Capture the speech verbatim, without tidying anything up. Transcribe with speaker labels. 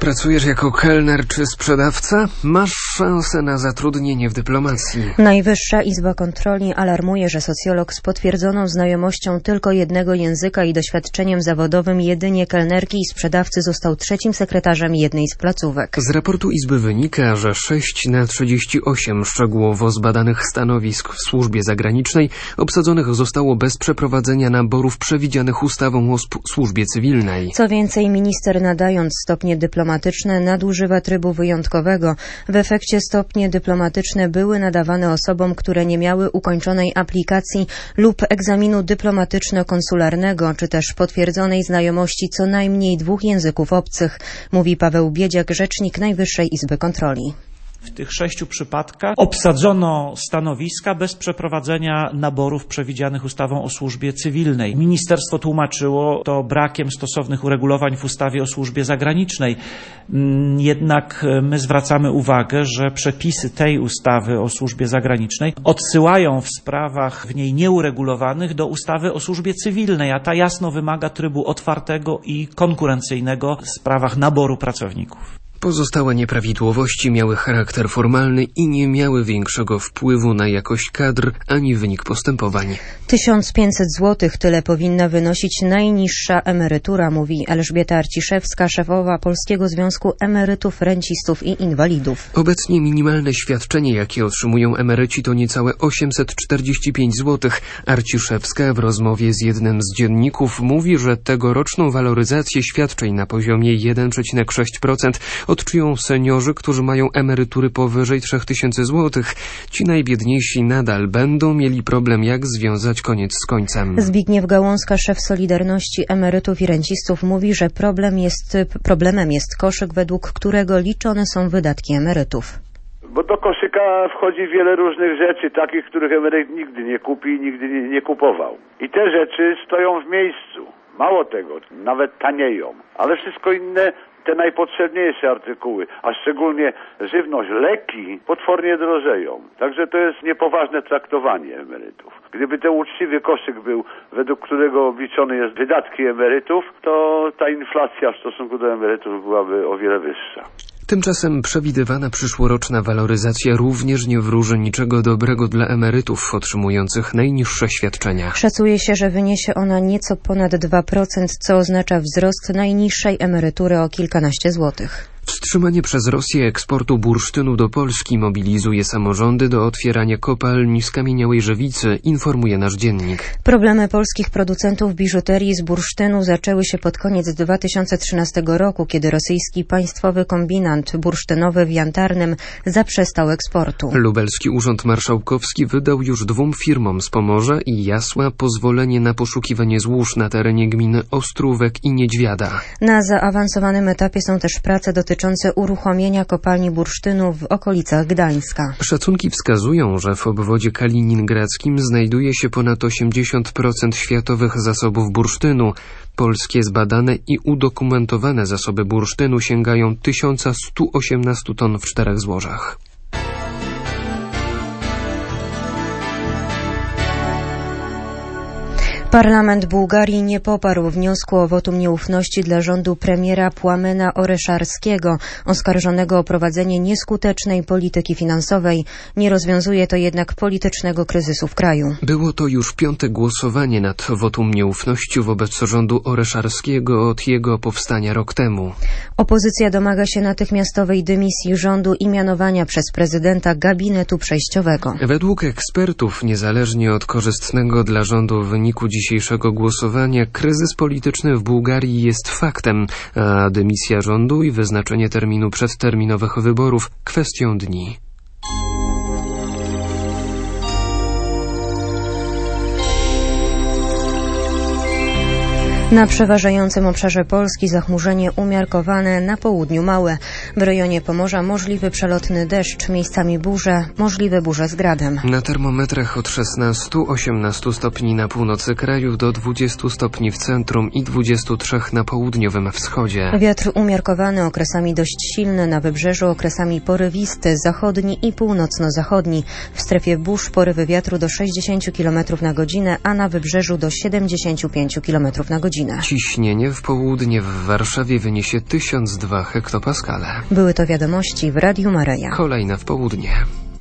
Speaker 1: Pracujesz jako kelner czy sprzedawca? Masz szansę na zatrudnienie w dyplomacji.
Speaker 2: Najwyższa Izba Kontroli alarmuje, że socjolog z potwierdzoną znajomością tylko jednego języka i doświadczeniem zawodowym jedynie kelnerki i sprzedawcy został trzecim sekretarzem jednej z placówek.
Speaker 1: Z raportu Izby wynika, że sześć na trzydzieści osiem szczegółowo zbadanych stanowisk w służbie zagranicznej obsadzonych zostało bez przeprowadzenia naborów przewidzianych ustawą o służbie cywilnej.
Speaker 2: Co więcej, minister, nadając stopnie dyplomatyczne, nadużywa trybu wyjątkowego. W efekcie stopnie dyplomatyczne były nadawane osobom, które nie miały ukończonej aplikacji lub egzaminu dyplomatyczno-konsularnego, czy też potwierdzonej znajomości co najmniej dwóch języków obcych, mówi Paweł Biedziak, rzecznik Najwyższej Izby Kontroli.
Speaker 3: W tych sześciu przypadkach obsadzono stanowiska bez przeprowadzenia naborów przewidzianych ustawą o służbie cywilnej. Ministerstwo tłumaczyło to brakiem stosownych uregulowań w ustawie o służbie zagranicznej. Jednak my zwracamy uwagę, że przepisy tej ustawy o służbie zagranicznej odsyłają w sprawach w niej nieuregulowanych do ustawy o służbie cywilnej, a ta jasno wymaga trybu otwartego i konkurencyjnego w sprawach naboru pracowników.
Speaker 1: Pozostałe nieprawidłowości miały charakter formalny i nie miały większego wpływu na jakość kadr ani wynik postępowań.
Speaker 2: tysiąc pięćset złotych tyle powinna wynosić najniższa emerytura, mówi Elżbieta Arciszewska, szefowa Polskiego Związku Emerytów, Rencistów i Inwalidów.
Speaker 1: Obecnie minimalne świadczenie, jakie otrzymują emeryci, to niecałe osiemset czterdzieści pięć złotych. Arciszewska w rozmowie z jednym z dzienników mówi, że tegoroczną waloryzację świadczeń na poziomie jeden przecinek sześć procent odczują seniorzy, którzy mają emerytury powyżej trzy tysiące złotych. Ci najbiedniejsi nadal będą mieli problem, jak związać koniec z końcem.
Speaker 2: Zbigniew Gałązka, szef Solidarności Emerytów i Rencistów, mówi, że problem jest, problemem jest koszyk, według którego liczone są wydatki emerytów.
Speaker 4: Bo do koszyka wchodzi wiele różnych rzeczy, takich, których emeryt nigdy nie kupi i nigdy nie, nie kupował. I te rzeczy stoją w miejscu. Mało tego, nawet tanieją. Ale wszystko inne, te najpotrzebniejsze artykuły, a szczególnie żywność, leki, potwornie drożeją. Także to jest niepoważne traktowanie emerytów. Gdyby ten uczciwy koszyk był, według którego obliczone jest wydatki emerytów, to ta inflacja w stosunku do emerytów byłaby o wiele wyższa.
Speaker 1: Tymczasem przewidywana przyszłoroczna waloryzacja również nie wróży niczego dobrego dla emerytów otrzymujących najniższe świadczenia.
Speaker 2: Szacuje się, że wyniesie ona nieco ponad dwa procent, co oznacza wzrost najniższej emerytury o kilkanaście złotych.
Speaker 1: Wstrzymanie przez Rosję eksportu bursztynu do Polski mobilizuje samorządy do otwierania kopalni skamieniałej żywicy, informuje nasz dziennik.
Speaker 2: Problemy polskich producentów biżuterii z bursztynu zaczęły się pod koniec dwa tysiące trzynastego roku, kiedy rosyjski państwowy kombinat bursztynowy w Jantarnym zaprzestał eksportu.
Speaker 1: Lubelski Urząd Marszałkowski wydał już dwóm firmom z Pomorza i Jasła pozwolenie na poszukiwanie złóż na terenie gminy Ostrówek i Niedźwiada.
Speaker 2: Na zaawansowanym etapie są też prace dotyczące dotyczące uruchomienia kopalni bursztynu w okolicach Gdańska.
Speaker 1: Szacunki wskazują, że w obwodzie kaliningradzkim znajduje się ponad osiemdziesiąt procent światowych zasobów bursztynu. Polskie zbadane i udokumentowane zasoby bursztynu sięgają tysiąc sto osiemnaście ton w czterech złożach.
Speaker 2: Parlament Bułgarii nie poparł wniosku o wotum nieufności dla rządu premiera Płamena Oreszarskiego, oskarżonego o prowadzenie nieskutecznej polityki finansowej. Nie rozwiązuje to jednak politycznego kryzysu w kraju.
Speaker 1: Było to już piąte głosowanie nad wotum nieufności wobec rządu Oreszarskiego od jego powstania rok temu.
Speaker 2: Opozycja domaga się natychmiastowej dymisji rządu i mianowania przez prezydenta gabinetu przejściowego.
Speaker 1: Według ekspertów, niezależnie od korzystnego dla rządu wyniku dzisiejszego głosowania, kryzys polityczny w Bułgarii jest faktem, a dymisja rządu i wyznaczenie terminu przedterminowych wyborów kwestią dni.
Speaker 2: Na przeważającym obszarze Polski zachmurzenie umiarkowane, na południu małe. W rejonie Pomorza możliwy przelotny deszcz, miejscami burze, możliwe burze z gradem.
Speaker 1: Na termometrach od szesnastu do osiemnastu stopni na północy kraju do dwudziestu stopni w centrum i dwudziestu trzech na południowym wschodzie.
Speaker 2: Wiatr umiarkowany, okresami dość silny, na wybrzeżu okresami porywisty, zachodni i północno-zachodni. W strefie burz porywy wiatru do sześćdziesięciu kilometrów na godzinę, a na wybrzeżu do siedemdziesięciu pięciu kilometrów na godzinę.
Speaker 1: Ciśnienie w południe w Warszawie wyniesie tysiąc dwa hektopaskale.
Speaker 2: Były to wiadomości w Radiu Maryja.
Speaker 1: Kolejna w południe.